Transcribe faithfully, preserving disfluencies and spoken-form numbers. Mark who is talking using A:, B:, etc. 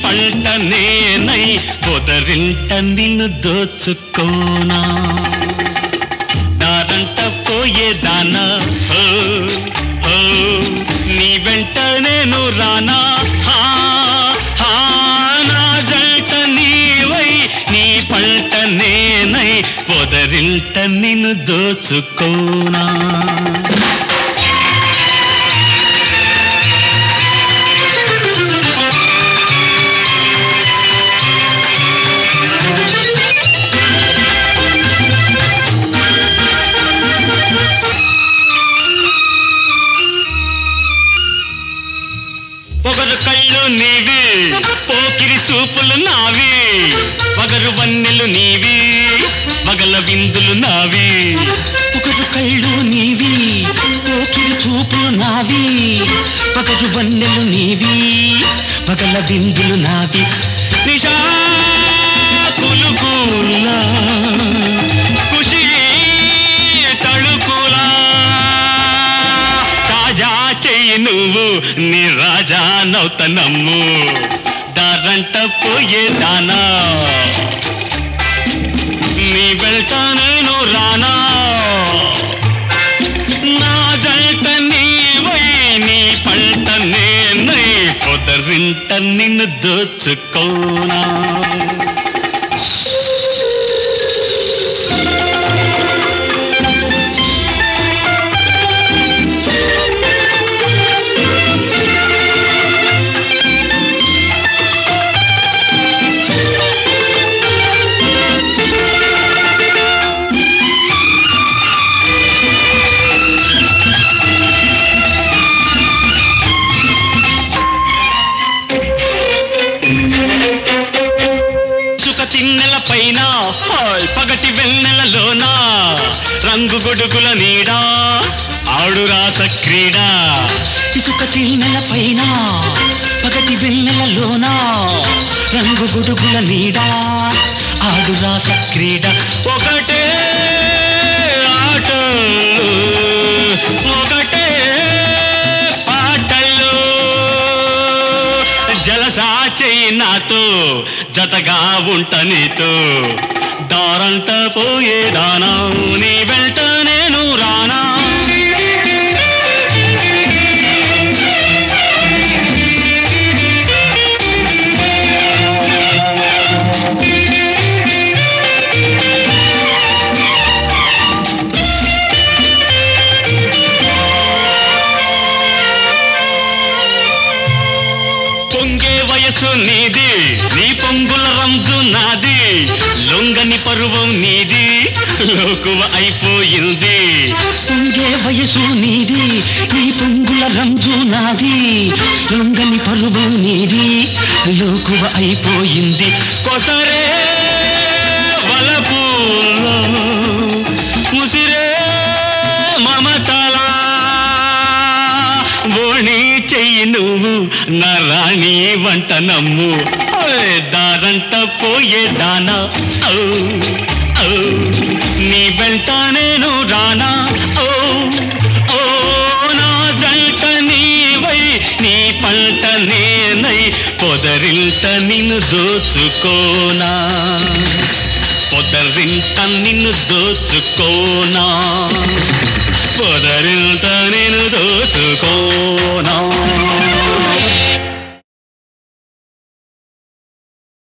A: పంట నేనై పొదరింట నిన్ను దోచుకోనా దారంట పోయేదానా ఓ ఓ నీ వెంట నేను రానా హా హా నా జంట నీవై నీ పంట నేనై పొదరింట నిన్ను దోచుకోనా పొగరు కళ్ళు నీవి పోకిరి చూపులు నావి పగరు వన్నెలు నీవి పగల విందులు నావి పొగరు కళ్ళు నీవి పోకిరి చూపులు నావి పగరు వన్నెలు నీవి పగల విందులు నావి నిషా కులుకులా ఖుషి తళుకులా తాజా చెయ్యి నువ్వు నీ రాజా నౌతనమ్ము దారంట పోయేదానా నీ వెంట నేను రానా నా జంట నీవై నీ పంట నేనై పొదరింట నిన్ను దోచుకోనా చిన్నెల పైన పగటి వెన్నెలలోన రంగు గొడుగుల నీడా ఆడు రాస క్రీడ ఇసుక చిన్నెల పైన పగటి వెన్నెలలోన రంగు గొడుగుల నీడా ఆడు రాస క్రీడ ఒకటే ఆట ఒకటే పాటల్లో జలసా చెయ్యి నాతో జతగా ఉంట నీతో దారంట పోయేదానా నీ వెంట నేను రానా పొంగే వయసు నీది నీ పొంగుల రంజు నాది లొంగని పరువం నీది లోకువ అయిపోయింది పొంగే వయసు నీది నీ పొంగుల రంజు నాది లొంగని పరువం నీది లోకువ అయిపోయింది కొసరే వలపులో ముసిరే మమతలా బోణి చెయ్యి నువ్వు నా రాణి వంట నమ్ము దారంట పోయేదానా నీ వెంట నేను రానా ఓ ఓ నా జంట నీవై నీ పంట నేనై పొదరింట నిన్ను దోచుకోనా పొదరింట నిన్ను దోచుకోనా